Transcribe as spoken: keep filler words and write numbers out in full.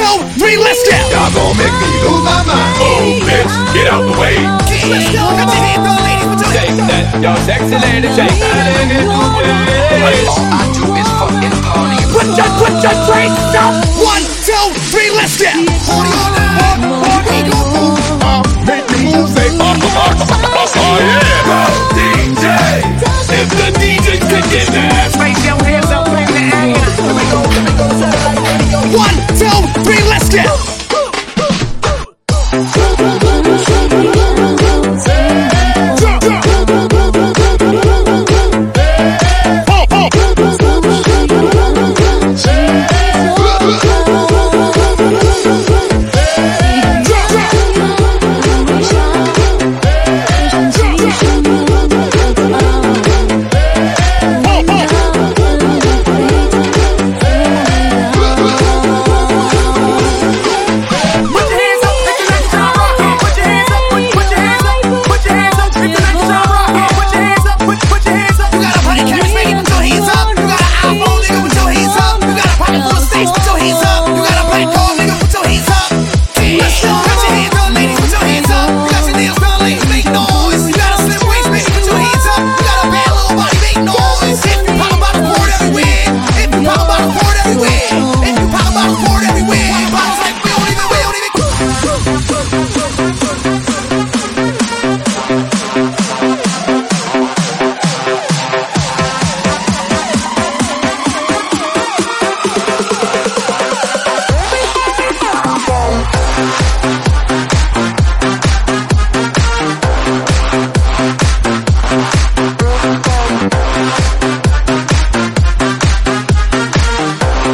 two, three, let's go. Y'all gon' make me lose my mind. Oh, bitch, get out the way. Let's go. Got your hands on, ladies. Put your Shake that, y'all sexy lady, shake that in All I do is fucking party. Put your, put your drinks up. One, two, three, let's go. Party on the party, we gon' move. Uh, make the move, say, uh, uh, uh, uh, uh, Oh yeah, go D J. If the D Js could get down.